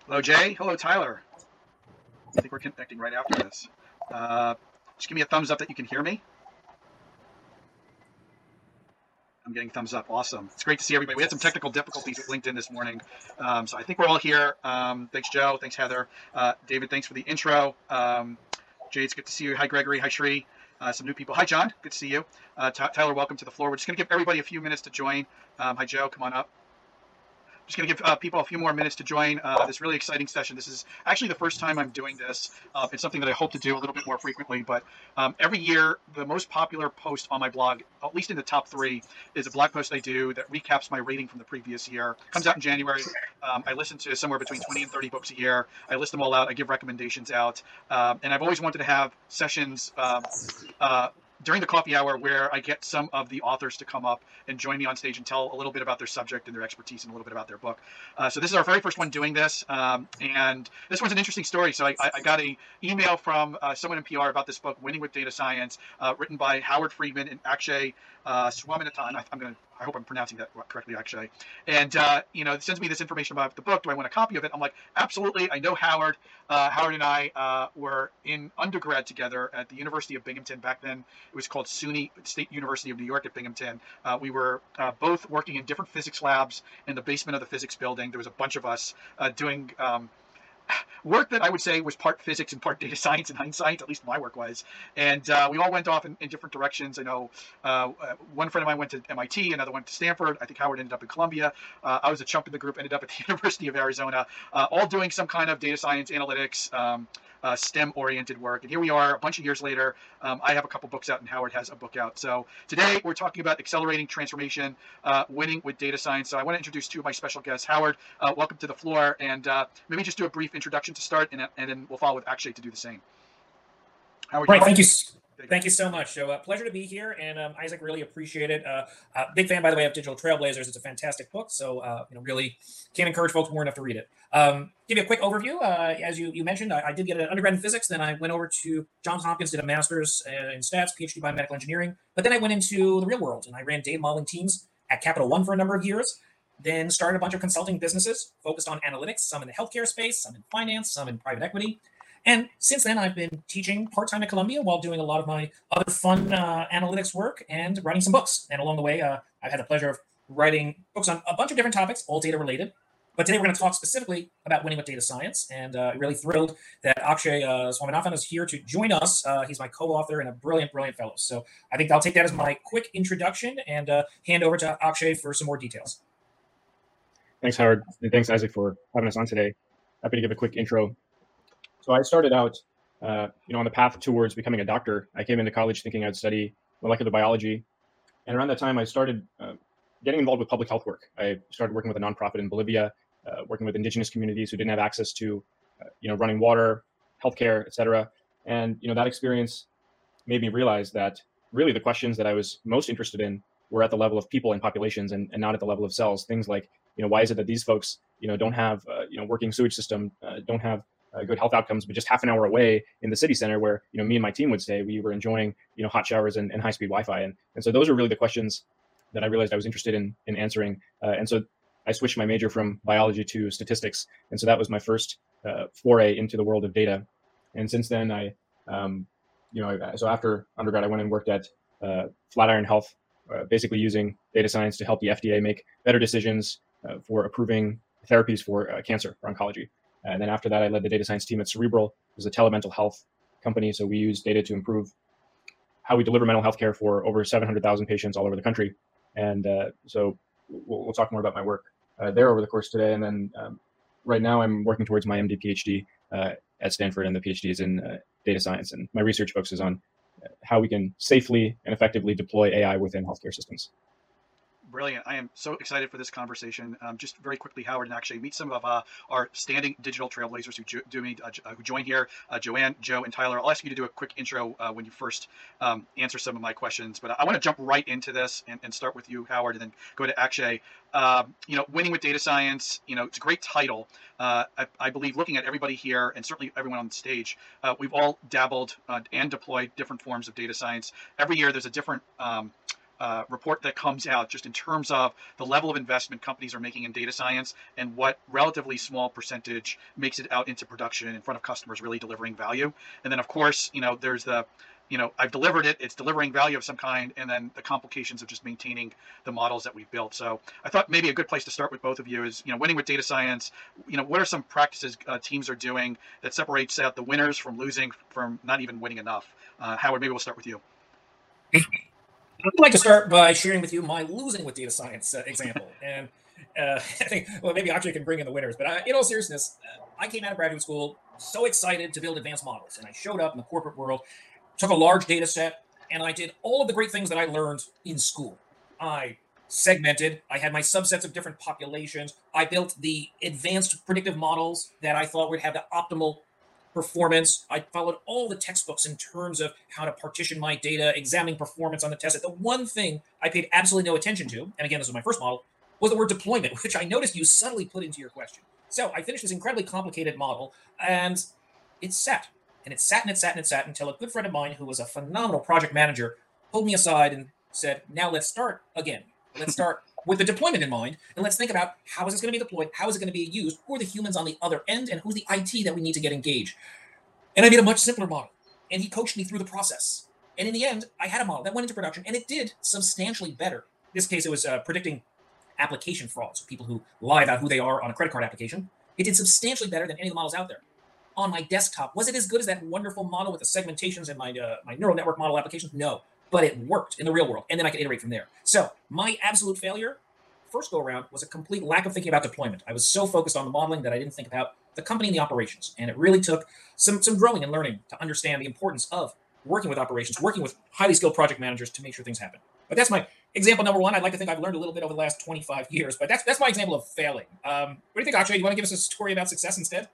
Hello, Jay. Hello, Tyler. I think we're connecting right after this. Uh, just give me a thumbs up that you can hear me. I'm getting thumbs up. Awesome. It's great to see everybody. We had some technical difficulties with LinkedIn this morning. So I think we're all here. Thanks, Joe. Thanks, Heather. David, thanks for the intro. Jay, it's good to see you. Hi, Gregory. Hi, Shree. Some new people. Hi, John. Good to see you. Tyler, welcome to the floor. We're just going to give everybody a few minutes to join. Hi, Joe. Come on up. Just going to give people a few more minutes to join this really exciting session. This is actually the first time I'm doing this. It's something that I hope to do a little bit more frequently, but every year, the most popular post on my blog, at least in the top three, is a blog post I do that recaps my rating from the previous year. It comes out in January. I listen to somewhere between 20 and 30 books a year. I list them all out. I give recommendations out. And I've always wanted to have sessions during the coffee hour where I get some of the authors to come up and join me on stage and tell a little bit about their subject and their expertise and a little bit about their book. So this is our very first one doing this. And this one's an interesting story. So I got an email from someone in PR about this book, Winning with Data Science, written by Howard Friedman and Akshay Swaminathan. I hope I'm pronouncing that correctly, Akshay. And, it sends me this information about the book. Do I want a copy of it? I'm like, absolutely. I know Howard. Howard and I were in undergrad together at the University of Binghamton. Back then, it was called SUNY, State University of New York at Binghamton. We were both working in different physics labs in the basement of the physics building. There was a bunch of us doing work that I would say was part physics and part data science in hindsight. At least my work was. And we all went off in different directions. I know one friend of mine went to MIT, another went to Stanford. I think Howard ended up in Columbia. I was a chump in the group, ended up at the University of Arizona, all doing some kind of data science, analytics, STEM-oriented work. And here we are a bunch of years later. I have a couple books out and Howard has a book out. So today we're talking about accelerating transformation, winning with data science. So I want to introduce two of my special guests. Howard, welcome to the floor. And maybe just do a brief introduction to start, and then we'll follow with Akshay to do the same. Howard, right, thank you. Thank you so much. So pleasure to be here, and Isaac, really appreciate it. Big fan, by the way, of Digital Trailblazers. It's a fantastic book, so really can't encourage folks more enough to read it. Give you a quick overview. As you mentioned, I did get an undergrad in physics, then I went over to Johns Hopkins, did a master's in stats, PhD biomedical engineering, but then I went into the real world, and I ran data modeling teams at Capital One for a number of years, then started a bunch of consulting businesses focused on analytics, some in the healthcare space, some in finance, some in private equity. And since then, I've been teaching part-time at Columbia while doing a lot of my other fun analytics work and writing some books. And along the way, I've had the pleasure of writing books on a bunch of different topics, all data related. But today we're going to talk specifically about winning with data science. And really thrilled that Akshay Swaminathan is here to join us. He's my co-author and a brilliant, brilliant fellow. So I think I'll take that as my quick introduction and hand over to Akshay for some more details. Thanks, Howard. And thanks, Isaac, for having us on today. Happy to give a quick intro. So I started out, on the path towards becoming a doctor. I came into college thinking I'd study molecular biology. And around that time, I started getting involved with public health work. I started working with a nonprofit in Bolivia, working with indigenous communities who didn't have access to, running water, healthcare, et cetera. And, that experience made me realize that really the questions that I was most interested in were at the level of people and populations and not at the level of cells. Things like, why is it that these folks, don't have, working sewage system, don't have good health outcomes, but just half an hour away in the city center where, me and my team would stay, we were enjoying, hot showers and high-speed Wi-Fi. And so those are really the questions that I realized I was interested in answering. And so I switched my major from biology to statistics. And so that was my first foray into the world of data. And since then, so after undergrad, I went and worked at Flatiron Health, basically using data science to help the FDA make better decisions for approving therapies for cancer or oncology. And then after that, I led the data science team at Cerebral. It was a telemental health company. So we use data to improve how we deliver mental health care for over 700,000 patients all over the country. And so we'll talk more about my work there over the course today. And then right now I'm working towards my MD PhD at Stanford, and the PhD is in data science. And my research focuses on how we can safely and effectively deploy AI within healthcare systems. Brilliant. I am so excited for this conversation. Just very quickly, Howard, and actually meet some of our standing digital trailblazers who join here. Joanne, Joe, and Tyler. I'll ask you to do a quick intro when you first answer some of my questions. But I want to jump right into this and start with you, Howard, and then go to Akshay. Winning with data science, it's a great title. I believe looking at everybody here and certainly everyone on the stage, we've all dabbled and deployed different forms of data science. Every year there's a different report that comes out just in terms of the level of investment companies are making in data science and what relatively small percentage makes it out into production in front of customers really delivering value. And then of course, there's the I've delivered it, it's delivering value of some kind, and then the complications of just maintaining the models that we've built. So I thought maybe a good place to start with both of you is, winning with data science. What are some practices teams are doing that separates out the winners from losing, from not even winning enough? Howard, maybe we'll start with you. I'd like to start by sharing with you my losing with data science example. And I think, well, maybe Akshay can bring in the winners. But in all seriousness, I came out of graduate school so excited to build advanced models. And I showed up in the corporate world, took a large data set, and I did all of the great things that I learned in school. I segmented, I had my subsets of different populations. I built the advanced predictive models that I thought would have the optimal performance. I followed all the textbooks in terms of how to partition my data, examining performance on the test. The one thing I paid absolutely no attention to, and again, this was my first model, was the word deployment, which I noticed you subtly put into your question. So I finished this incredibly complicated model, and it sat. And it sat and it sat and it sat until a good friend of mine, who was a phenomenal project manager, pulled me aside and said, now let's start again. Let's start with the deployment in mind, and let's think about how is this going to be deployed? How is it going to be used? Who are the humans on the other end? And who's the IT that we need to get engaged? And I made a much simpler model. And he coached me through the process. And in the end, I had a model that went into production, and it did substantially better. In this case, it was predicting application fraud, so people who lie about who they are on a credit card application. It did substantially better than any of the models out there. On my desktop, was it as good as that wonderful model with the segmentations and my neural network model applications? No, but it worked in the real world, and then I could iterate from there. So my absolute failure, first go around, was a complete lack of thinking about deployment. I was so focused on the modeling that I didn't think about the company and the operations, and it really took some growing and learning to understand the importance of working with operations, working with highly skilled project managers to make sure things happen. But that's my example number one. I'd like to think I've learned a little bit over the last 25 years, but that's my example of failing. What do you think, Akshay? Do you want to give us a story about success instead?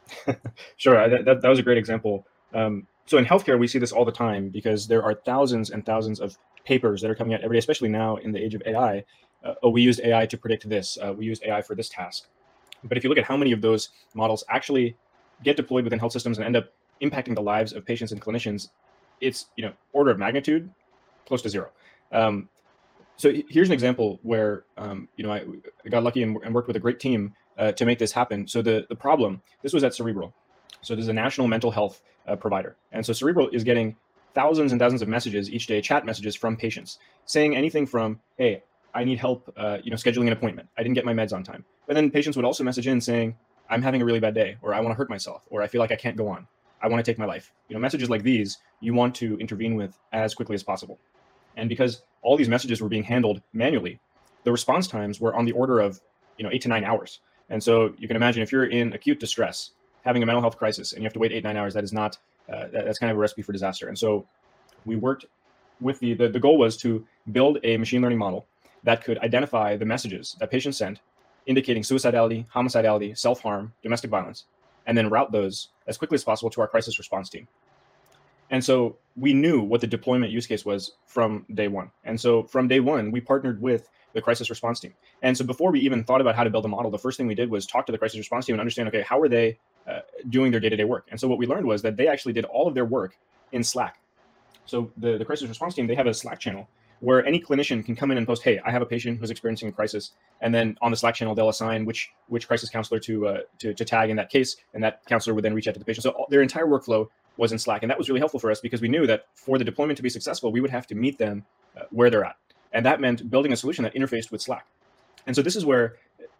Sure, that was a great example. So in healthcare, we see this all the time because there are thousands and thousands of papers that are coming out every day, especially now in the age of AI. We used AI to predict this. We used AI for this task. But if you look at how many of those models actually get deployed within health systems and end up impacting the lives of patients and clinicians, it's order of magnitude close to zero. So here's an example where I got lucky and worked with a great team to make this happen. So the problem, this was at Cerebral. So this is a national mental health provider. And so Cerebral is getting thousands and thousands of messages each day, chat messages from patients saying anything from, hey, I need help, scheduling an appointment. I didn't get my meds on time. But then patients would also message in saying, I'm having a really bad day, or I want to hurt myself, or I feel like I can't go on. I want to take my life. Messages like these, you want to intervene with as quickly as possible. And because all these messages were being handled manually, the response times were on the order of 8 to 9 hours. And so you can imagine if you're in acute distress, having a mental health crisis, and you have to wait 8 to 9 hours, that is not, that's kind of a recipe for disaster. And so we worked with the goal was to build a machine learning model that could identify the messages that patients sent, indicating suicidality, homicidality, self-harm, domestic violence, and then route those as quickly as possible to our crisis response team. And so we knew what the deployment use case was from day one. And so from day one, we partnered with the crisis response team. And so before we even thought about how to build a model, the first thing we did was talk to the crisis response team and understand, okay, how are they doing their day-to-day work? And so what we learned was that they actually did all of their work in Slack. So the crisis response team, they have a Slack channel where any clinician can come in and post, hey, I have a patient who's experiencing a crisis. And then on the Slack channel, they'll assign which crisis counselor to tag in that case. And that counselor would then reach out to the patient. So their entire workflow was in Slack. And that was really helpful for us because we knew that for the deployment to be successful, we would have to meet them where they're at. And that meant building a solution that interfaced with Slack. And so this is where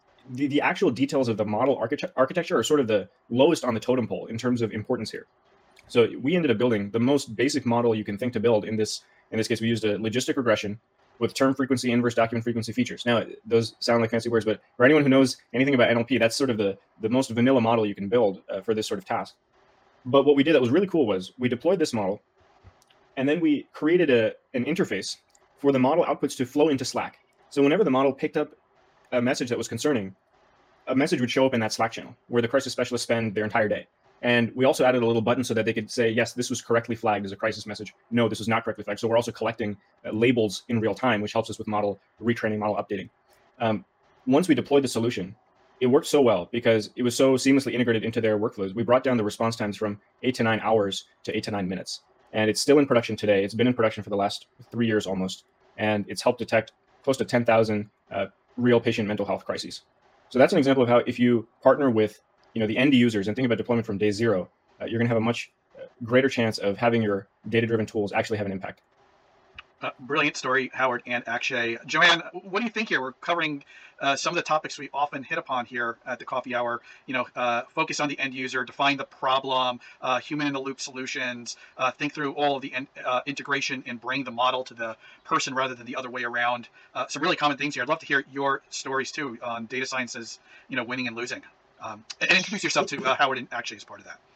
the actual details of the model architecture are sort of the lowest on the totem pole in terms of importance here. So we ended up building the most basic model you can think to build. In this case, we used a logistic regression with term frequency, inverse document frequency features. Now, those sound like fancy words, but for anyone who knows anything about NLP, that's sort of the most vanilla model you can build for this sort of task. But what we did that was really cool was we deployed this model, and then we created an interface for the model outputs to flow into Slack. So whenever the model picked up a message that was concerning, a message would show up in that Slack channel where the crisis specialists spend their entire day. And we also added a little button so that they could say, yes, this was correctly flagged as a crisis message. No, this was not correctly flagged. So we're also collecting labels in real time, which helps us with model retraining, model updating. Once we deployed the solution, it worked so well because it was so seamlessly integrated into their workflows. We brought down the response times from 8 to 9 hours to 8 to 9 minutes. And it's still in production today. It's been in production for the last 3 years almost. and it's helped detect close to 10,000 real patient mental health crises. So that's an example of how if you partner with the end users and think about deployment from day zero, you're going to have a much greater chance of having your data-driven tools actually have an impact. Brilliant story, Howard and Akshay. Joanne, what do you think here? We're covering some of the topics we often hit upon here at the coffee hour. Focus on the end user, define the problem, human-in-the-loop solutions, think through all of the integration and bring the model to the person rather than the other way around. Some really common things here. I'd love to hear your stories too on data science's, winning and losing. And introduce yourself to Howard and Akshay as part of that.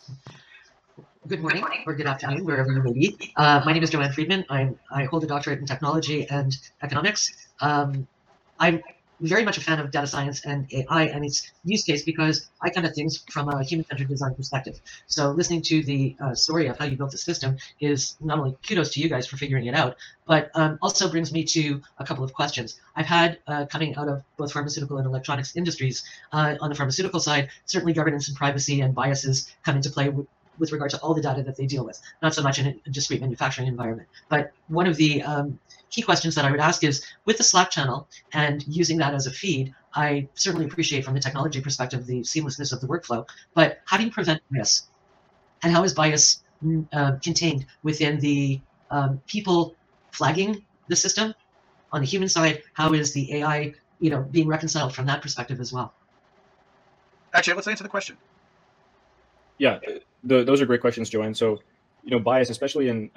Good morning or good afternoon, wherever you may be. My name is Joanne Friedman. I hold a doctorate in technology and economics. I'm very much a fan of data science and AI and its use case because I come at things from a human-centered design perspective. So listening to the story of how you built the system is not only kudos to you guys for figuring it out, but also brings me to a couple of questions. I've had coming out of both pharmaceutical and electronics industries, on the pharmaceutical side, certainly governance and privacy and biases come into play with regard to all the data that they deal with, not so much in a discrete manufacturing environment. But one of the key questions that I would ask is, with the Slack channel and using that as a feed, I certainly appreciate from the technology perspective the seamlessness of the workflow, but how do you prevent bias? And how is bias contained within the people flagging the system? On the human side, how is the AI being reconciled from that perspective as well? Actually, let's answer the question. Yeah, those are great questions, Joanne. So, bias, especially in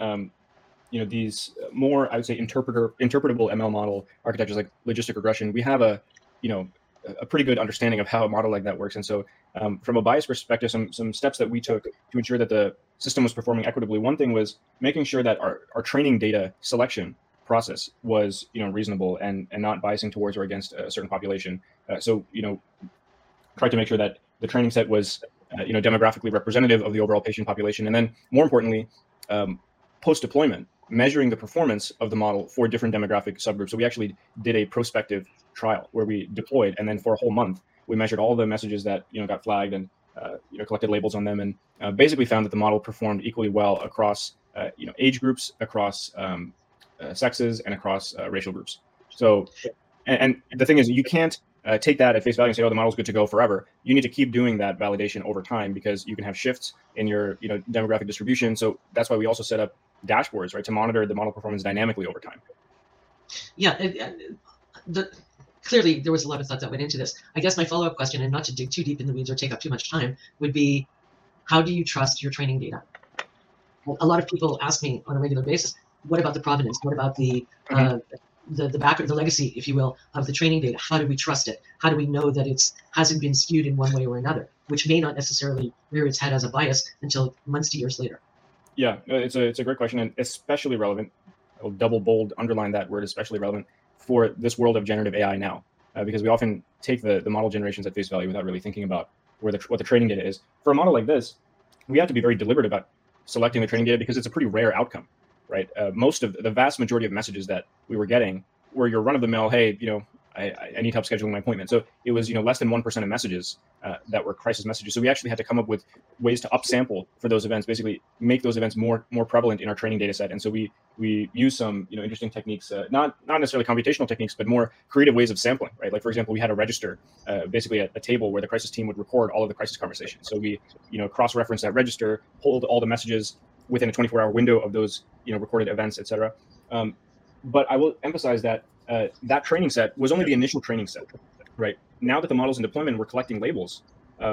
these more, I would say, interpretable ML model architectures like logistic regression, we have a pretty good understanding of how a model like that works. And so, from a bias perspective, some steps that we took to ensure that the system was performing equitably. One thing was making sure that our training data selection process was reasonable and not biasing towards or against a certain population. So tried to make sure that the training set was demographically representative of the overall patient population. And then more importantly, post-deployment, measuring the performance of the model for different demographic subgroups. So we actually did a prospective trial where we deployed, and then for a whole month, we measured all the messages that got flagged and collected labels on them, and basically found that the model performed equally well across age groups, across sexes, and across racial groups. So, and the thing is, you can't take that at face value and say, oh, the model's good to go forever. You need to keep doing that validation over time because you can have shifts in your demographic distribution. So that's why we also set up dashboards, right, to monitor the model performance dynamically over time. Yeah, clearly there was a lot of thought that went into this. I guess my follow-up question, and not to dig too deep in the weeds or take up too much time, would be, how do you trust your training data? A lot of people ask me on a regular basis, what about the provenance? What about the the legacy, if you will, of the training data? How do we trust it? How do we know that it hasn't been skewed in one way or another, which may not necessarily rear its head as a bias until months to years later? Yeah, it's a great question, and especially relevant. I'll double bold underline that word, especially relevant for this world of generative AI now, because we often take the model generations at face value without really thinking about what the training data is. For a model like this, we have to be very deliberate about selecting the training data because it's a pretty rare outcome, right? Most of the vast majority of messages that we were getting were your run-of-the-mill, hey, I need help scheduling my appointment. So it was less than 1% of messages that were crisis messages. So we actually had to come up with ways to upsample for those events, basically make those events more prevalent in our training data set. And so we use some interesting techniques, not necessarily computational techniques, but more creative ways of sampling, right? Like for example, we had a register, basically a table where the crisis team would record all of the crisis conversations. So we cross-reference that register, hold all the messages within a 24-hour window of those recorded events, et cetera. But I will emphasize that that training set was only the initial training set, right? Now that the model's in deployment, we're collecting labels.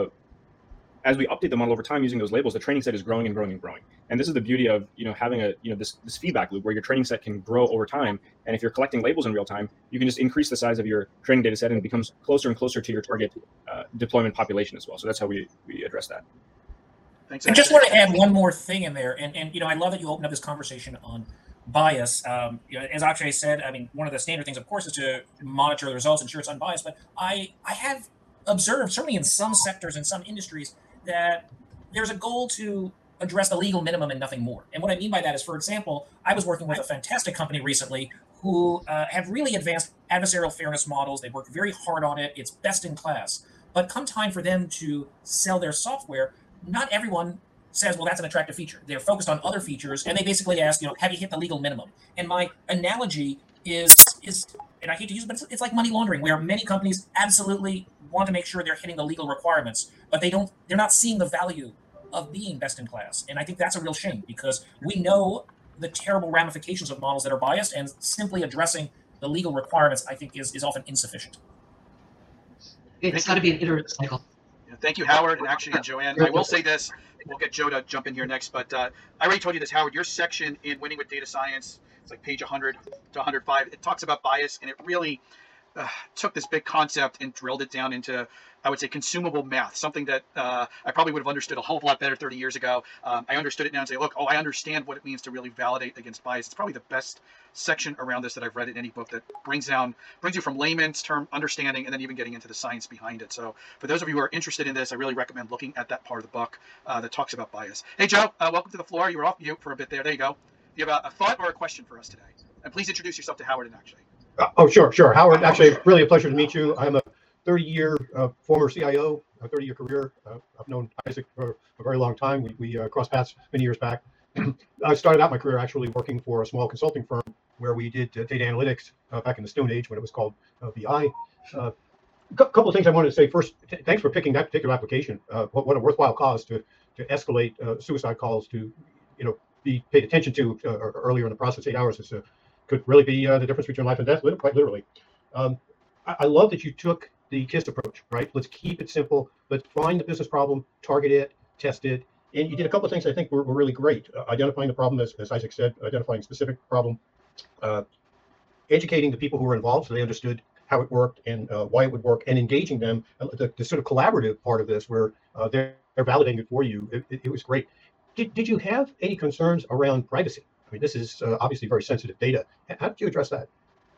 As we update the model over time using those labels, the training set is growing and growing and growing. And this is the beauty of having this feedback loop where your training set can grow over time. And if you're collecting labels in real time, you can just increase the size of your training data set and it becomes closer and closer to your target deployment population as well. So that's how we address that. Thanks. I just want to add one more thing in there, and I love that you opened up this conversation on bias. As Akshay said, I mean, one of the standard things, of course, is to monitor the results, ensure it's unbiased. But I have observed, certainly in some sectors, in some industries, that there's a goal to address the legal minimum and nothing more. And what I mean by that is, for example, I was working with a fantastic company recently who have really advanced adversarial fairness models. They work very hard on it. It's best in class. But come time for them to sell their software, not everyone says, well, that's an attractive feature. They're focused on other features, and they basically ask, have you hit the legal minimum? And my analogy is, and I hate to use it, but it's like money laundering, where many companies absolutely want to make sure they're hitting the legal requirements, but they're not seeing the value of being best in class. And I think that's a real shame, because we know the terrible ramifications of models that are biased, and simply addressing the legal requirements, I think, is often insufficient. It's got to be an iterative cycle. Yeah, thank you, Howard, and actually, and Joanne. I will say this. We'll get Joe to jump in here next, but I already told you this, Howard. Your section in Winning with Data Science, it's like page 100 to 105. It talks about bias, and it really took this big concept and drilled it down into, I would say, consumable math, something that I probably would have understood a whole lot better 30 years ago. I understood it now and say, look, I understand what it means to really validate against bias. It's probably the best section around this that I've read in any book, that brings you from layman's term understanding and then even getting into the science behind it. So for those of you who are interested in this, I really recommend looking at that part of the book that talks about bias. Hey, Joe, welcome to the floor. You were off mute for a bit there. There you go. Do you have a thought or a question for us today? And please introduce yourself to Howard, and actually. Oh, sure. Howard, actually, really a pleasure to meet you. I'm a 30-year former CIO, a 30-year career. I've known Isaac for a very long time. We crossed paths many years back. I started out my career actually working for a small consulting firm where we did data analytics back in the Stone Age when it was called BI. A couple of things I wanted to say. First, thanks for picking that particular application. What a worthwhile cause to escalate suicide calls to, be paid attention to earlier in the process. 8 hours could really be the difference between life and death, quite literally. I love that you took the KISS approach, right? Let's keep it simple. Let's find the business problem, target it, test it. And you did a couple of things I think were really great. Identifying the problem, as Isaac said, identifying specific problem, educating the people who were involved so they understood how it worked and why it would work, and engaging them, the sort of collaborative part of this where they're validating it for you. It was great. Did you have any concerns around privacy? I mean, this is obviously very sensitive data. How did you address that?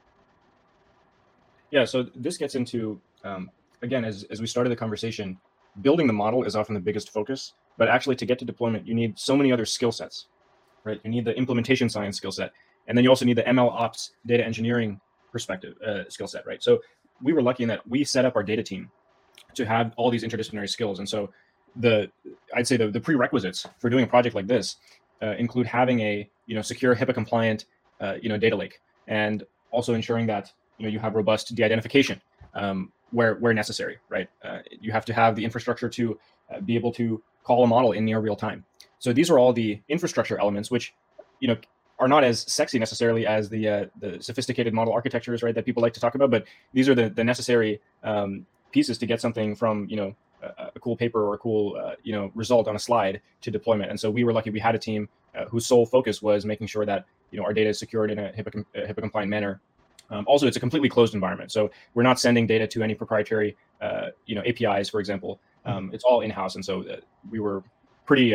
Yeah, so this gets into, again, as we started the conversation, building the model is often the biggest focus, but actually to get to deployment, you need so many other skill sets, right? You need the implementation science skill set, and then you also need the ML ops data engineering perspective skill set, right? So we were lucky in that we set up our data team to have all these interdisciplinary skills. And so I'd say the prerequisites for doing a project like this include having a secure HIPAA compliant data lake, and also ensuring that you have robust de-identification where necessary, right? You have to have the infrastructure to be able to call a model in near real time. So these are all the infrastructure elements, which are not as sexy necessarily as the sophisticated model architectures, right, that people like to talk about. But these are the necessary pieces to get something from a cool paper or a cool result on a slide to deployment. And so we were lucky we had a team whose sole focus was making sure that our data is secured in a HIPAA compliant manner. Also, it's a completely closed environment, so we're not sending data to any proprietary APIs, for example. It's all in-house, and so we were pretty.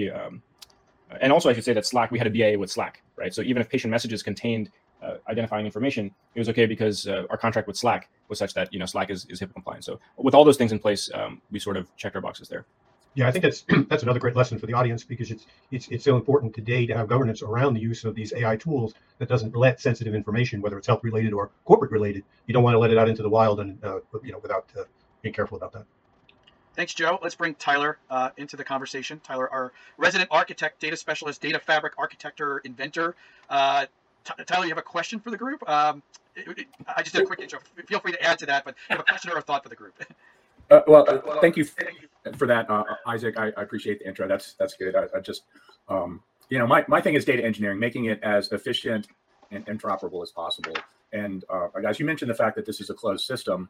And also, I should say that Slack, we had a BA with Slack, right? So even if patient messages contained identifying information, it was okay because our contract with Slack was such that Slack is HIPAA compliant. So with all those things in place, we sort of checked our boxes there. Yeah, I think that's another great lesson for the audience, because it's so important today to have governance around the use of these AI tools that doesn't let sensitive information, whether it's health related or corporate related, you don't want to let it out into the wild and without being careful about that. Thanks, Joe. Let's bring Tyler into the conversation. Tyler, our resident architect, data specialist, data fabric architect, or inventor. Tyler, you have a question for the group? I just did a quick intro. Feel free to add to that, but you have a question or a thought for the group. Thank you for that, Isaac. I appreciate the intro. That's good. I just, my thing is data engineering, making it as efficient and interoperable as possible. And guys, you mentioned the fact that this is a closed system.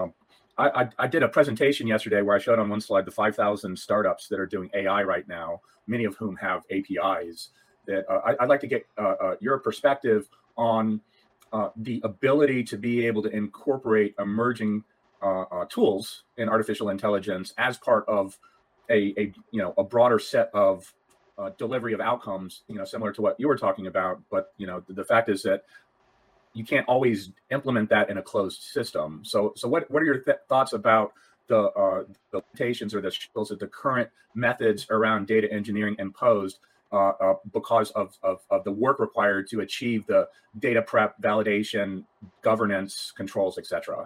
I did a presentation yesterday where I showed on one slide the 5,000 startups that are doing AI right now, many of whom have APIs. That I'd like to get your perspective on the ability to be able to incorporate emerging tools in artificial intelligence as part of a broader set of delivery of outcomes, similar to what you were talking about. But the fact is that you can't always implement that in a closed system. So what are your thoughts about the limitations or the struggles that the current methods around data engineering imposed because of the work required to achieve the data prep, validation, governance, controls, etc.?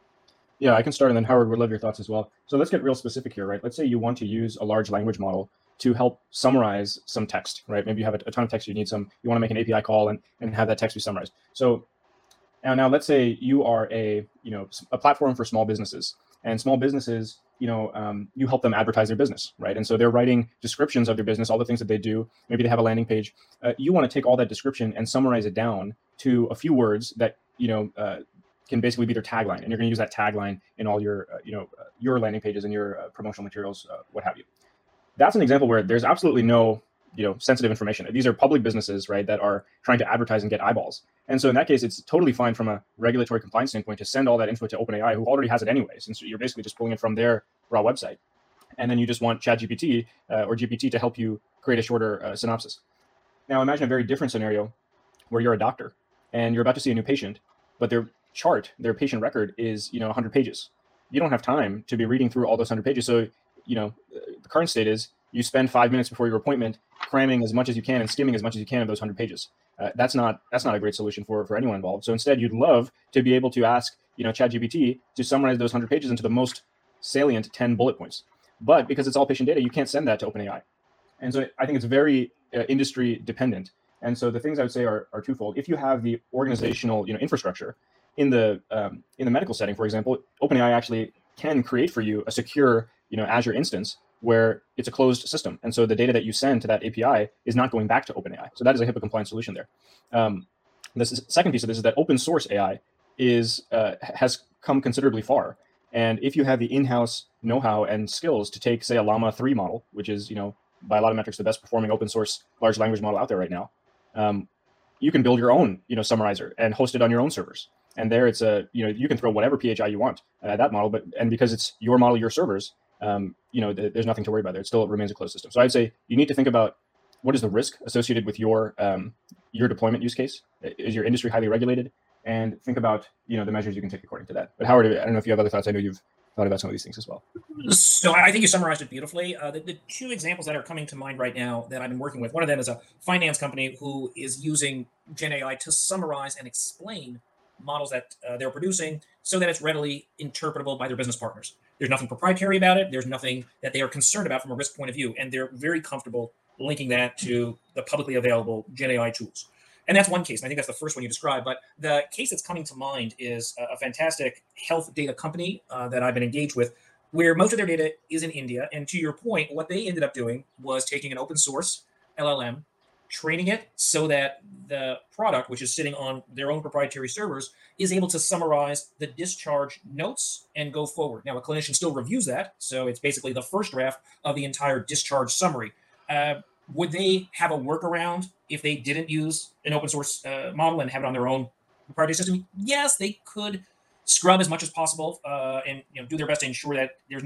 Yeah, I can start, and then Howard would love your thoughts as well. So let's get real specific here, right? Let's say you want to use a large language model to help summarize some text, right? Maybe you have a ton of text, you want to make an API call and have that text be summarized. So now let's say you are a platform for small businesses, and small businesses, you help them advertise their business, right? And so they're writing descriptions of their business, all the things that they do. Maybe they have a landing page. You want to take all that description and summarize it down to a few words that, can basically be their tagline. And you're going to use that tagline in all your, your landing pages and your promotional materials, what have you. That's an example where there's absolutely no, sensitive information. These are public businesses, right, that are trying to advertise and get eyeballs. And so in that case, it's totally fine from a regulatory compliance standpoint to send all that info to OpenAI, who already has it anyway. Since you're basically just pulling it from their raw website. And then you just want ChatGPT or GPT to help you create a shorter synopsis. Now imagine a very different scenario where you're a doctor and you're about to see a new patient, but their patient record is, 100 pages. You don't have time to be reading through all those 100 pages. So, the current state is you spend 5 minutes before your appointment cramming as much as you can and skimming as much as you can of those 100 pages. That's not a great solution for anyone involved. So instead, you'd love to be able to ask, ChatGPT to summarize those 100 pages into the most salient 10 bullet points. But because it's all patient data, you can't send that to OpenAI. And so I think it's very industry dependent. And so the things I would say are twofold. If you have the organizational, infrastructure in the medical setting, for example, OpenAI actually can create for you a secure, Azure instance where it's a closed system. And so the data that you send to that API is not going back to OpenAI. So that is a HIPAA compliant solution there. The second piece of this is that open source AI has come considerably far. And if you have the in-house know-how and skills to take, say, a Llama 3 model, which is, by a lot of metrics, the best performing open source large language model out there right now, you can build your own, summarizer and host it on your own servers. And there it's you can throw whatever PHI you want at that model, and because it's your model, your servers, there's nothing to worry about there. It still remains a closed system. So I'd say you need to think about what is the risk associated with your deployment use case. Is your industry highly regulated? And think about, the measures you can take according to that. But Howard, I don't know if you have other thoughts. I know you've thought about some of these things as well. So I think you summarized it beautifully. The two examples that are coming to mind right now that I've been working with, one of them is a finance company who is using Gen AI to summarize and explain models that they're producing so that it's readily interpretable by their business partners. There's nothing proprietary about it. There's nothing that they are concerned about from a risk point of view. And they're very comfortable linking that to the publicly available Gen AI tools. And that's one case. And I think that's the first one you described. But the case that's coming to mind is a fantastic health data company that I've been engaged with, where most of their data is in India. And to your point, what they ended up doing was taking an open source LLM, training it so that the product, which is sitting on their own proprietary servers, is able to summarize the discharge notes and go forward. Now, a clinician still reviews that. So it's basically the first draft of the entire discharge summary. Would they have a workaround if they didn't use an open source model and have it on their own proprietary system? Yes, they could scrub as much as possible and do their best to ensure that there's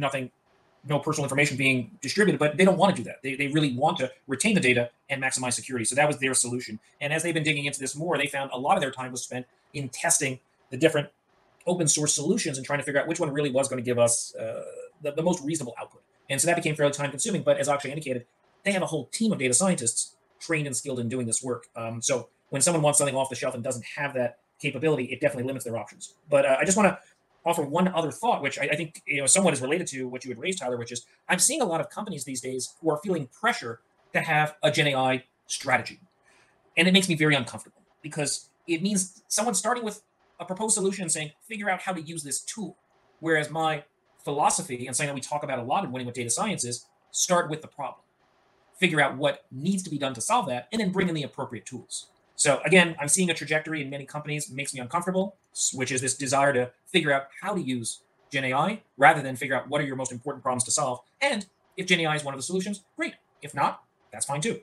no personal information being distributed, but they don't want to do that. They really want to retain the data and maximize security. So that was their solution. And as they've been digging into this more, they found a lot of their time was spent in testing the different open source solutions and trying to figure out which one really was going to give us the most reasonable output. And so that became fairly time consuming. But as Akshay indicated, they have a whole team of data scientists trained and skilled in doing this work. So when someone wants something off the shelf and doesn't have that capability, it definitely limits their options. But I just want to offer one other thought, which I think somewhat is related to what you had raised, Tyler, which is I'm seeing a lot of companies these days who are feeling pressure to have a Gen AI strategy. And it makes me very uncomfortable because it means someone starting with a proposed solution and saying, figure out how to use this tool. Whereas my philosophy and something that we talk about a lot in Winning with Data Science is start with the problem. Figure out what needs to be done to solve that, and then bring in the appropriate tools. So again, I'm seeing a trajectory in many companies makes me uncomfortable, which is this desire to figure out how to use Gen AI rather than figure out what are your most important problems to solve. And if Gen AI is one of the solutions, great. If not, that's fine too.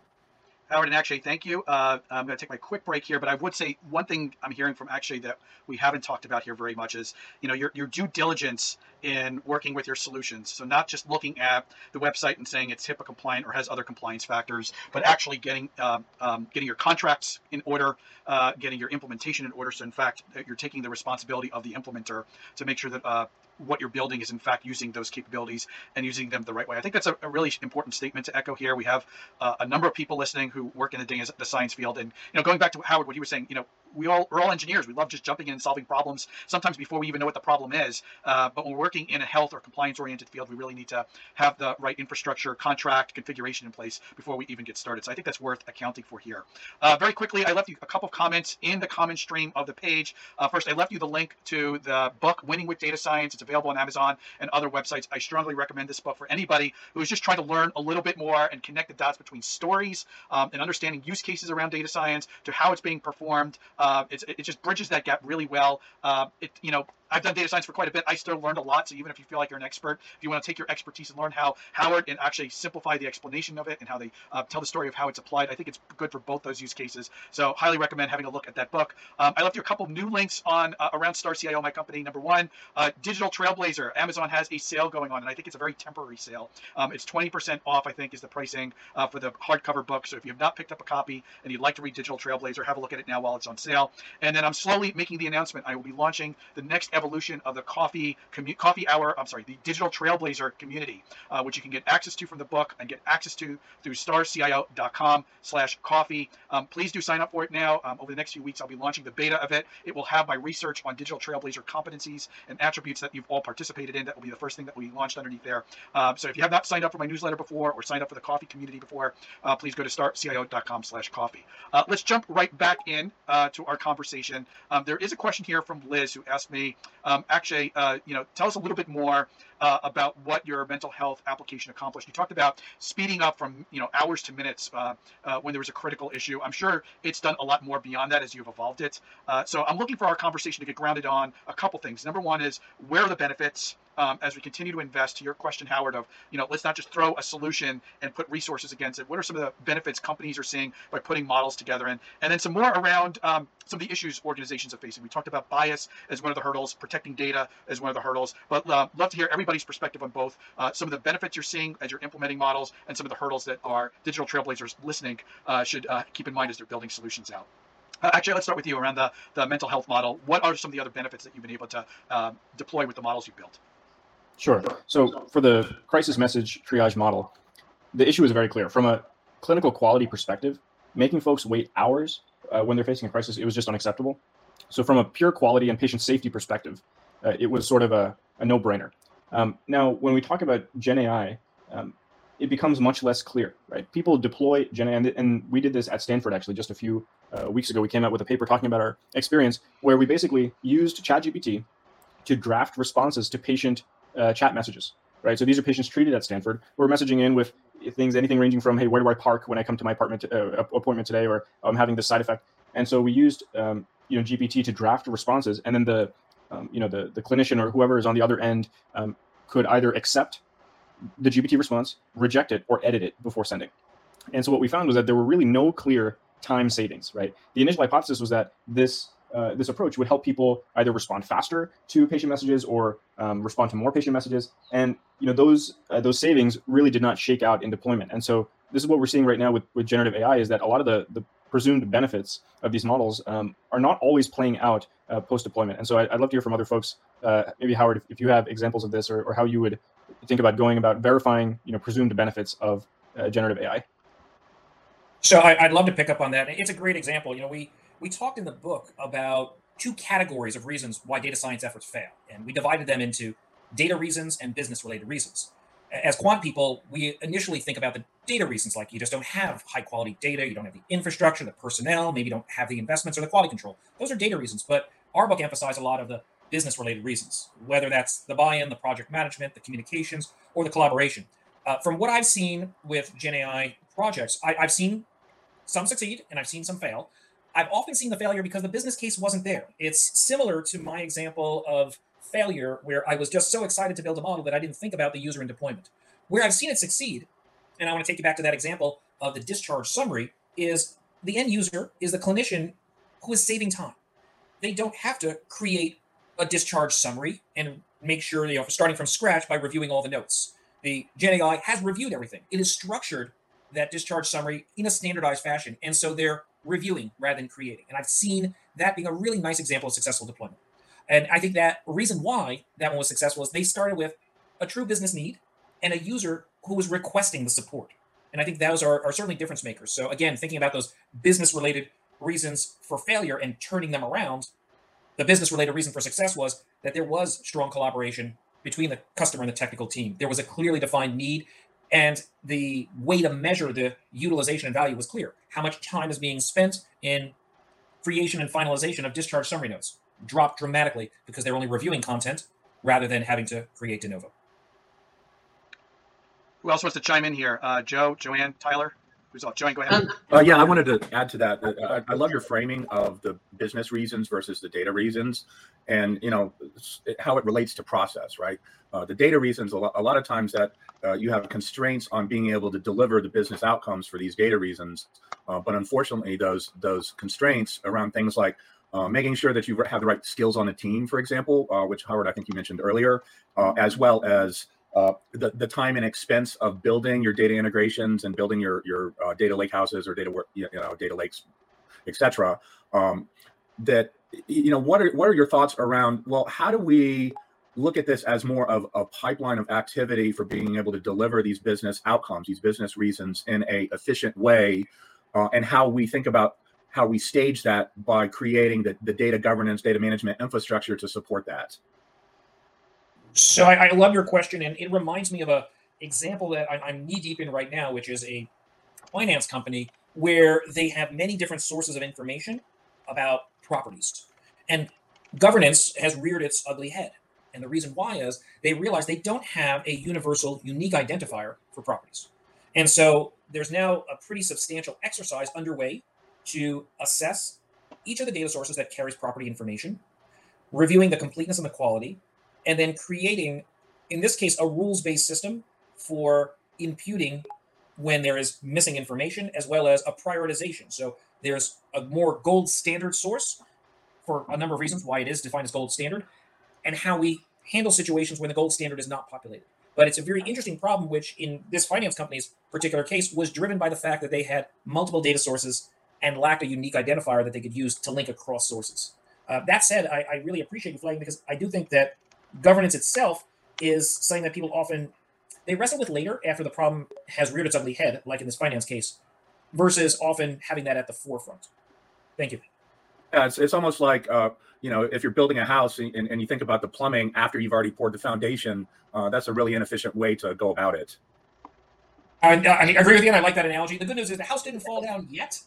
Howard and Akshay, thank you. I'm going to take my quick break here, but I would say one thing I'm hearing from Akshay that we haven't talked about here very much is, your due diligence in working with your solutions. So not just looking at the website and saying it's HIPAA compliant or has other compliance factors, but actually getting your contracts in order, getting your implementation in order. So in fact, you're taking the responsibility of the implementer to make sure that what you're building is in fact using those capabilities and using them the right way. I think that's a really important statement to echo here. We have a number of people listening who work in the science field, and going back to Howard, what he was saying, we're all engineers. We love just jumping in and solving problems, sometimes before we even know what the problem is. But when we're working in a health or compliance-oriented field, we really need to have the right infrastructure, contract, configuration in place before we even get started. So I think that's worth accounting for here. Very quickly, I left you a couple of comments in the comment stream of the page. First, I left you the link to the book, Winning with Data Science. It's available on Amazon and other websites. I strongly recommend this book for anybody who is just trying to learn a little bit more and connect the dots between stories and understanding use cases around data science to how it's being performed. It just bridges that gap really well. I've done data science for quite a bit. I still learned a lot. So even if you feel like you're an expert, if you want to take your expertise and learn how Howard and actually simplify the explanation of it and how they tell the story of how it's applied, I think it's good for both those use cases. So highly recommend having a look at that book. I left you a couple of new links on around Star CIO, my company. Number one, Digital Trailblazer. Amazon has a sale going on, and I think it's a very temporary sale. It's 20% off, I think, is the pricing for the hardcover book. So if you have not picked up a copy and you'd like to read Digital Trailblazer, have a look at it now while it's on sale. And then I'm slowly making the announcement. I will be launching the next evolution of the the Digital Trailblazer community, which you can get access to from the book and get access to through starcio.com/coffee. Please do sign up for it now. Over the next few weeks, I'll be launching the beta of it. It will have my research on Digital Trailblazer competencies and attributes that you've all participated in. That will be the first thing that we launched underneath there. So if you have not signed up for my newsletter before or signed up for the coffee community before, please go to startcio.com/coffee. Let's jump right back in to our conversation. There is a question here from Liz who asked me, tell us a little bit more about what your mental health application accomplished. You talked about speeding up from hours to minutes when there was a critical issue. I'm sure it's done a lot more beyond that as you've evolved it. So I'm looking for our conversation to get grounded on a couple things. Number one is, where are the benefits as we continue to invest? To your question, Howard, of let's not just throw a solution and put resources against it. What are some of the benefits companies are seeing by putting models together? And then some more around some of the issues organizations are facing. We talked about bias as one of the hurdles, protecting data as one of the hurdles, but love to hear everybody's perspective on both some of the benefits you're seeing as you're implementing models and some of the hurdles that our Digital Trailblazers listening should keep in mind as they're building solutions out. Actually, let's start with you around the mental health model. What are some of the other benefits that you've been able to deploy with the models you've built? Sure. So for the crisis message triage model, the issue is very clear. From a clinical quality perspective, making folks wait hours when they're facing a crisis, it was just unacceptable. So from a pure quality and patient safety perspective, it was sort of a no-brainer. Now, when we talk about Gen AI, it becomes much less clear, right? People deploy Gen AI, and we did this at Stanford actually just a few weeks ago. We came out with a paper talking about our experience where we basically used ChatGPT to draft responses to patient chat messages, right? So these are patients treated at Stanford. We're messaging in with things, anything ranging from, hey, where do I park when I come to my appointment today, or I'm having this side effect. And so we used GPT to draft responses, and then the clinician or whoever is on the other end could either accept the GPT response, reject it, or edit it before sending. And so what we found was that there were really no clear time savings, right? The initial hypothesis was that this approach would help people either respond faster to patient messages or respond to more patient messages. And those savings really did not shake out in deployment. And so this is what we're seeing right now with generative AI, is that a lot of the presumed benefits of these models are not always playing out post-deployment. And so I'd love to hear from other folks, maybe Howard, if you have examples of this, or how you would think about going about verifying presumed benefits of generative AI. So I'd love to pick up on that. It's a great example. We talked in the book about two categories of reasons why data science efforts fail, and we divided them into data reasons and business-related reasons. As quant people, we initially think about the data reasons, like you just don't have high-quality data, you don't have the infrastructure, the personnel, maybe you don't have the investments or the quality control. Those are data reasons, but our book emphasized a lot of the business-related reasons, whether that's the buy-in, the project management, the communications, or the collaboration. From what I've seen with Gen AI projects, I've seen some succeed and I've seen some fail. I've often seen the failure because the business case wasn't there. It's similar to my example of failure where I was just so excited to build a model that I didn't think about the user in deployment. Where I've seen it succeed, and I want to take you back to that example of the discharge summary, is the end user is the clinician who is saving time. They don't have to create a discharge summary and make sure, starting from scratch by reviewing all the notes. The Gen AI has reviewed everything. It is structured that discharge summary in a standardized fashion. And so they're reviewing rather than creating. And I've seen that being a really nice example of successful deployment. And I think that reason why that one was successful is they started with a true business need and a user who was requesting the support. And I think those are certainly difference makers. So again, thinking about those business related reasons for failure and turning them around, the business related reason for success was that there was strong collaboration between the customer and the technical team. There was a clearly defined need, and the way to measure the utilization and value was clear. How much time is being spent in creation and finalization of discharge summary notes dropped dramatically because they're only reviewing content rather than having to create de novo. Who else wants to chime in here? Joe, Joanne, Tyler? Who's off? Joanne, go ahead. Yeah, I wanted to add to that. I love your framing of the business reasons versus the data reasons, and how it relates to process, right? The data reasons, a lot of times that you have constraints on being able to deliver the business outcomes for these data reasons, but unfortunately, those constraints around things like making sure that you have the right skills on the team, for example, which Howard, I think you mentioned earlier, as well as the time and expense of building your data integrations and building your data lake houses or data lakes, etc. What are your thoughts around? Well, how do we look at this as more of a pipeline of activity for being able to deliver these business outcomes, these business reasons in a efficient way, and how we think about how we stage that by creating the data governance, data management infrastructure to support that? So I love your question, and it reminds me of a example that I'm knee deep in right now, which is a finance company where they have many different sources of information about properties, and governance has reared its ugly head. And the reason why is they realize they don't have a universal, unique identifier for properties, and so there's now a pretty substantial exercise underway to assess each of the data sources that carries property information, reviewing the completeness and the quality, and then creating, in this case, a rules-based system for imputing when there is missing information, as well as a prioritization. So there's a more gold standard source for a number of reasons why it is defined as gold standard, and how we handle situations when the gold standard is not populated. But it's a very interesting problem, which in this finance company's particular case was driven by the fact that they had multiple data sources and lacked a unique identifier that they could use to link across sources. That said, I really appreciate you flagging, because I do think that governance itself is something that people often, they wrestle with later after the problem has reared its ugly head, like in this finance case, versus often having that at the forefront. Thank you. Yeah, it's almost like, if you're building a house and you think about the plumbing after you've already poured the foundation, that's a really inefficient way to go about it. I agree with you, and I like that analogy. The good news is the house didn't fall down yet,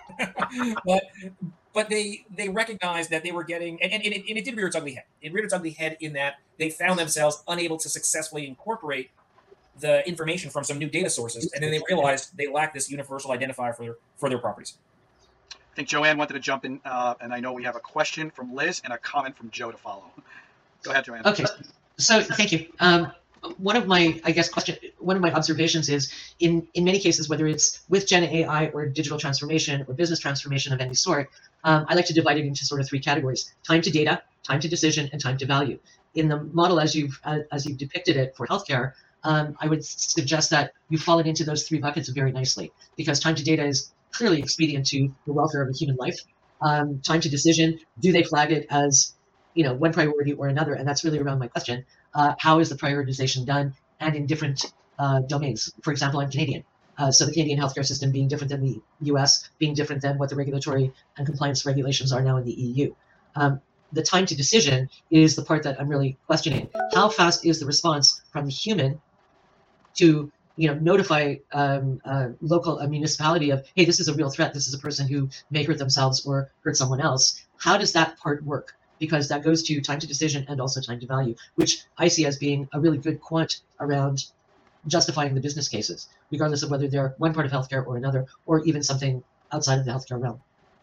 but they recognized that they were getting, and it did rear its ugly head. It reared its ugly head in that they found themselves unable to successfully incorporate the information from some new data sources, and then they realized they lacked this universal identifier for their properties. I think Joanne wanted to jump in, and I know we have a question from Liz and a comment from Joe to follow. Go ahead, Joanne. Okay, so thank you. One of my observations is in many cases, whether it's with Gen AI or digital transformation or business transformation of any sort, I like to divide it into sort of three categories: time to data, time to decision, and time to value. In the model as you've depicted it for healthcare, I would suggest that you've fallen into those three buckets very nicely, because time to data is clearly expedient to the welfare of a human life. Time to decision, do they flag it as one priority or another? And that's really around my question. How is the prioritization done, and in different domains? For example, I'm Canadian. So the Canadian healthcare system being different than the US, being different than what the regulatory and compliance regulations are now in the EU. The time to decision is the part that I'm really questioning. How fast is the response from the human to notify a municipality of, hey, this is a real threat. This is a person who may hurt themselves or hurt someone else. How does that part work? Because that goes to time to decision and also time to value, which I see as being a really good quant around justifying the business cases, regardless of whether they're one part of healthcare or another, or even something outside of the healthcare realm.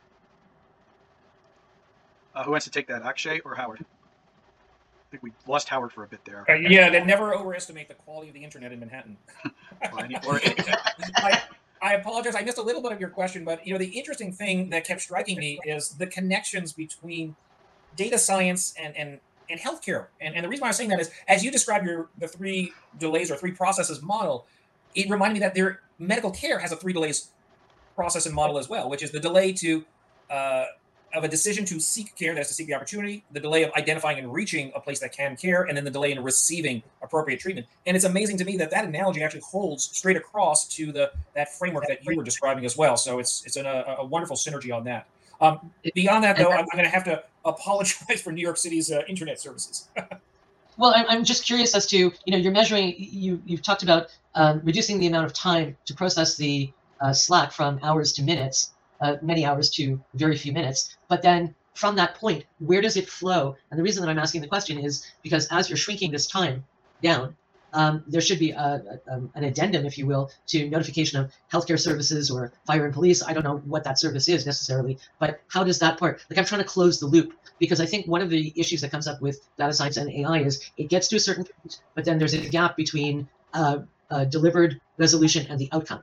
Who wants to take that, Akshay or Howard? I think we lost Howard for a bit there. Yeah, they never overestimate the quality of the internet in Manhattan. I apologize. I missed a little bit of your question, but the interesting thing that kept striking me is the connections between data science and healthcare. And the reason why I'm saying that is, as you describe the three delays or three processes model, it reminded me that their medical care has a three delays process and model as well, which is the delay to of a decision to seek care, that's to seek the opportunity, the delay of identifying and reaching a place that can care, and then the delay in receiving appropriate treatment. And it's amazing to me that that analogy actually holds straight across to that framework that you were describing as well. So it's a wonderful synergy on that. Beyond that, though, I'm going to have to apologize for New York City's internet services. Well, I'm just curious as to, you're measuring, you've talked about reducing the amount of time to process the Slack from hours to minutes, many hours to very few minutes. But then from that point, where does it flow? And the reason that I'm asking the question is because as you're shrinking this time down, there should be an addendum, if you will, to notification of healthcare services or fire and police. I don't know what that service is necessarily, but how does that part, like I'm trying to close the loop, because I think one of the issues that comes up with data science and AI is it gets to a certain point, but then there's a gap between delivered resolution and the outcome.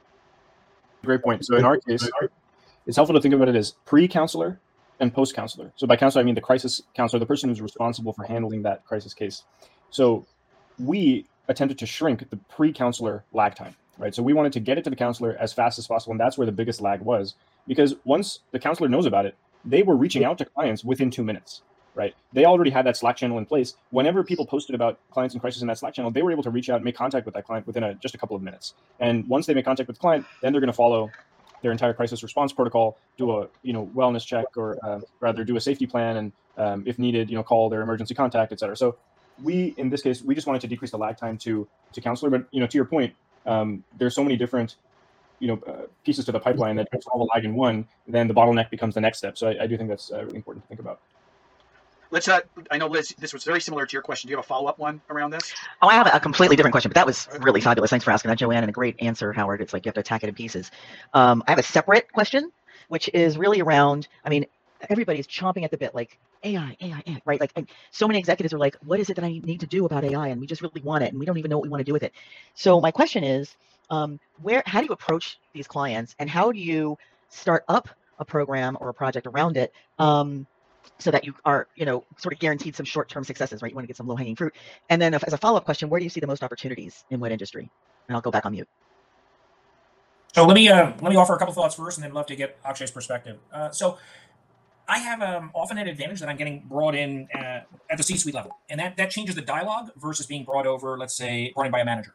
Great point. So in our case, it's helpful to think about it as pre-counselor and post-counselor. So by counselor, I mean the crisis counselor, the person who's responsible for handling that crisis case. So we attempted to shrink the pre-counselor lag time, right? So we wanted to get it to the counselor as fast as possible, and that's where the biggest lag was. Because once the counselor knows about it, they were reaching out to clients within 2 minutes, right? They already had that Slack channel in place. Whenever people posted about clients in crisis in that Slack channel, they were able to reach out and make contact with that client within just a couple of minutes. And once they make contact with the client, then they're going to follow their entire crisis response protocol, do a wellness check, or rather do a safety plan, and if needed, call their emergency contact, et cetera. So we, in this case, we just wanted to decrease the lag time to counselor. But to your point, there's so many different pieces to the pipeline that solve a lag in one, then the bottleneck becomes the next step. So I do think that's really important to think about. Let's. I know, Liz, this was very similar to your question. Do you have a follow-up one around this? Oh, I have a completely different question, but that was really fabulous. Thanks for asking that, Joanne, and a great answer, Howard. It's like you have to attack it in pieces. I have a separate question, which is really around, everybody's chomping at the bit, like AI, right? Like, and so many executives are like, what is it that I need to do about AI? And we just really want it, and we don't even know what we want to do with it. So my question is, how do you approach these clients, and how do you start up a program or a project around it, so that you are, sort of guaranteed some short-term successes, right? You want to get some low-hanging fruit. And then as a follow-up question, where do you see the most opportunities in what industry? And I'll go back on mute. So let me offer a couple thoughts first, and then love to get Akshay's perspective. So I have often an advantage that I'm getting brought in at the C-suite level, and that changes the dialogue versus being brought in by a manager.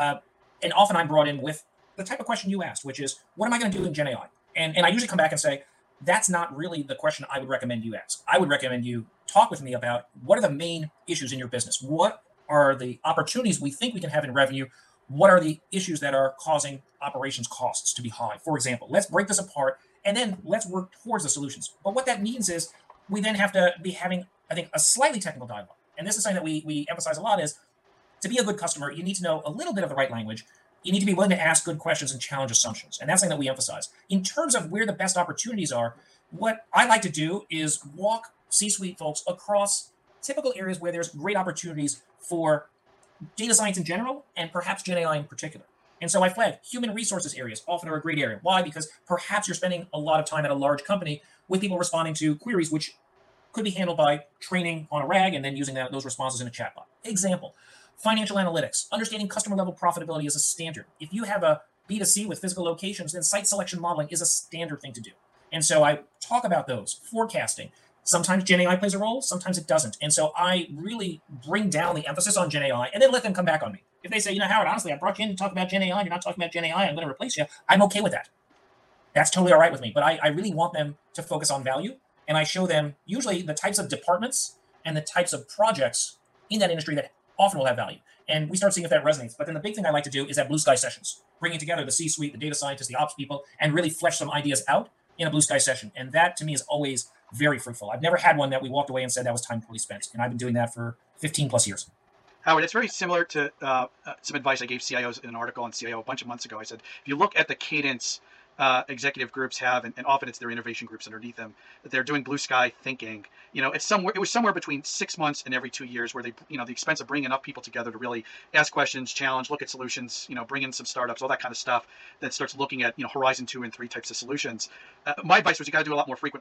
And often I'm brought in with the type of question you asked, which is, what am I going to do in Gen AI? And I usually come back and say, that's not really the question I would recommend you ask. I would recommend you talk with me about what are the main issues in your business? What are the opportunities we think we can have in revenue? What are the issues that are causing operations costs to be high? For example, let's break this apart and then let's work towards the solutions. But what that means is we then have to be having, I think, a slightly technical dialogue. And this is something that we emphasize a lot is to be a good customer, you need to know a little bit of the right language. You need to be willing to ask good questions and challenge assumptions. And that's something that we emphasize. In terms of where the best opportunities are, what I like to do is walk C-suite folks across typical areas where there's great opportunities for data science in general and perhaps Gen AI in particular. And so I flag human resources areas often are a great area. Why? Because perhaps you're spending a lot of time at a large company with people responding to queries, which could be handled by training on a RAG and then using those responses in a chatbot. Example. Financial analytics, understanding customer level profitability is a standard. If you have a B2C with physical locations, then site selection modeling is a standard thing to do. And so I talk about those. Forecasting. Sometimes Gen AI plays a role, sometimes it doesn't. And so I really bring down the emphasis on Gen AI and then let them come back on me. If they say, Howard, honestly, I brought you in to talk about Gen AI, and you're not talking about Gen AI, I'm going to replace you, I'm okay with that. That's totally all right with me. But I really want them to focus on value. And I show them usually the types of departments and the types of projects in that industry that often will have value. And we start seeing if that resonates. But then the big thing I like to do is have blue sky sessions, bringing together the C-suite, the data scientists, the ops people, and really flesh some ideas out in a blue sky session. And that to me is always very fruitful. I've never had one that we walked away and said that was time poorly spent. And I've been doing that for 15 plus years. Howard, it's very similar to some advice I gave CIOs in an article on CIO a bunch of months ago. I said, if you look at the cadence executive groups have, and often it's their innovation groups underneath them, that they're doing blue sky thinking. It was somewhere between 6 months and every 2 years where they, the expense of bringing enough people together to really ask questions, challenge, look at solutions, bring in some startups, all that kind of stuff that starts looking at, horizon 2 and 3 types of solutions. My advice was you got to do a lot more frequently.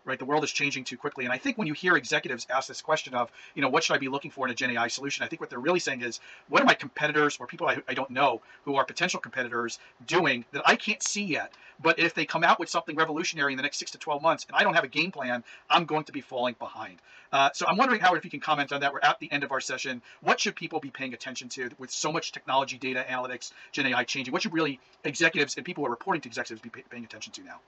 right? The world is changing too quickly. And I think when you hear executives ask this question of, what should I be looking for in a Gen AI solution? I think what they're really saying is, what are my competitors or people I don't know who are potential competitors doing that I can't see yet? But if they come out with something revolutionary in the next 6 to 12 months and I don't have a game plan, I'm going to be falling behind. So I'm wondering, Howard, if you can comment on that. We're at the end of our session. What should people be paying attention to with so much technology, data, analytics, Gen AI changing? What should really executives and people who are reporting to executives be paying attention to now?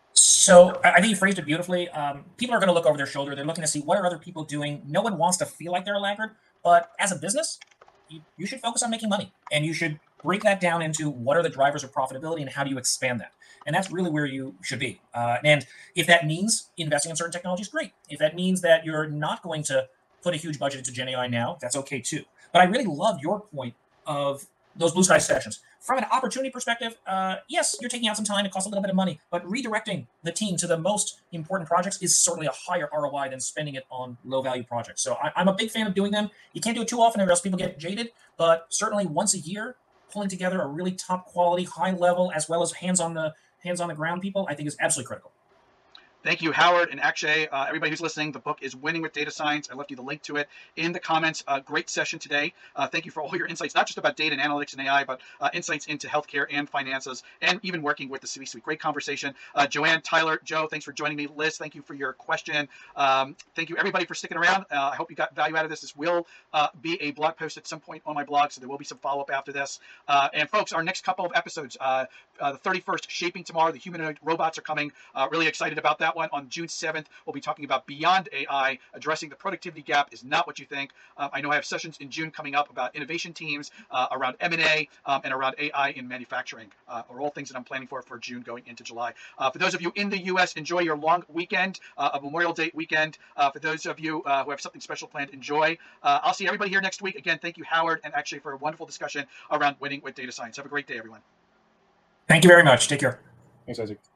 So I think you phrased it beautifully. People are going to look over their shoulder. They're looking to see what are other people doing. No one wants to feel like they're a laggard, but as a business, you should focus on making money, and you should break that down into what are the drivers of profitability and how do you expand that. And that's really where you should be. And if that means investing in certain technologies, great. If that means that you're not going to put a huge budget into Gen AI now, that's okay too. But I really love your point of those blue sky sessions. From an opportunity perspective, yes, you're taking out some time. It costs a little bit of money, but redirecting the team to the most important projects is certainly a higher ROI than spending it on low value projects. So I'm a big fan of doing them. You can't do it too often or else people get jaded, but certainly once a year, pulling together a really top quality, high level, as well as hands on the ground people, I think is absolutely critical. Thank you, Howard and Akshay. Everybody who's listening, the book is Winning with Data Science. I left you the link to it in the comments. Great session today. Thank you for all your insights, not just about data and analytics and AI, but insights into healthcare and finances, and even working with the C-suite. Great conversation. Joanne, Tyler, Joe, thanks for joining me. Liz, thank you for your question. Thank you, everybody, for sticking around. I hope you got value out of this. This will be a blog post at some point on my blog, so there will be some follow-up after this. And folks, our next couple of episodes, the 31st, Shaping Tomorrow, the humanoid robots are coming. Really excited about that one. On June 7th, we'll be talking about Beyond AI, addressing the productivity gap is not what you think. I know I have sessions in June coming up about innovation teams, around M&A, and around AI in manufacturing, are all things that I'm planning for June going into July. For those of you in the U.S., enjoy your long weekend, a Memorial Day weekend. For those of you who have something special planned, enjoy. I'll see everybody here next week. Again, thank you, Howard, and actually for a wonderful discussion around winning with data science. Have a great day, everyone. Thank you very much. Take care. Thanks, Isaac.